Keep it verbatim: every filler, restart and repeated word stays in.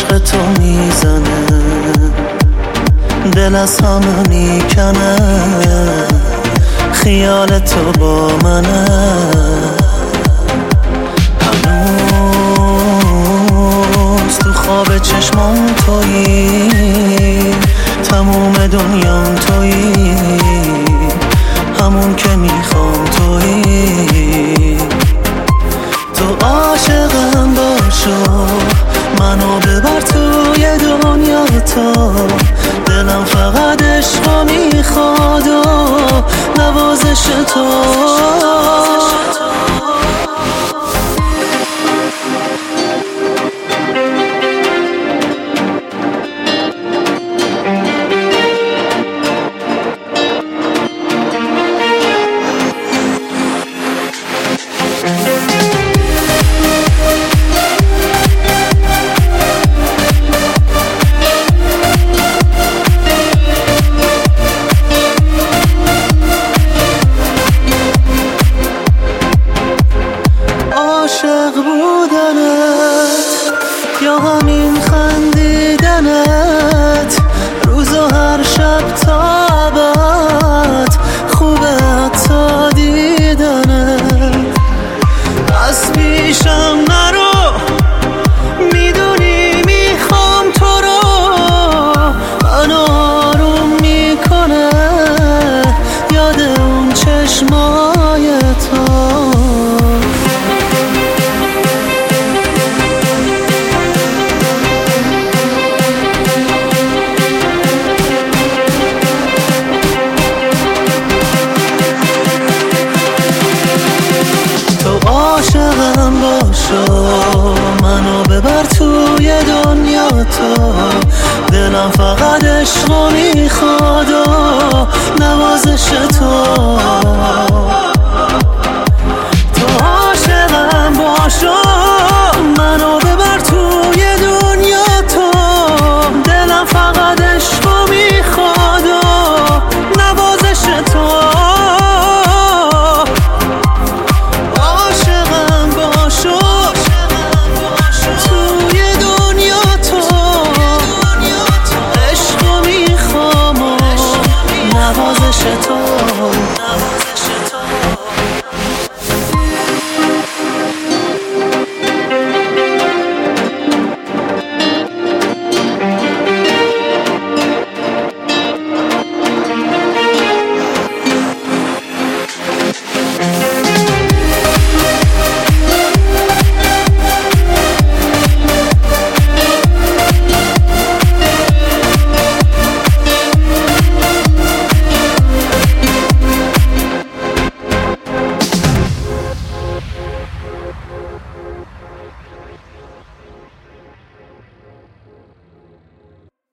عشق تو میزنه، دل از همه میکنه، خیال تو با منه. هنوز تو خواب چشمام تویی، تموم دنیام تویی، همون که میخوام تویی. تو عاشقم باشو، منو ببر توی دنیا تو، دلم فقط عشقو میخواد و نوازش تو. عاشق بودنت یا همین خندیدنت، روز و هر شب تا ابد خوبه حتی دیدنت. از پیشم نرو، میدونی میخوام تو رو، منو آروم میکنه یاد اون چشمای تو. عاشقم باشو، منو ببر توی دنیا تو، دلم فقط عشقو میخواد و نوازش تو.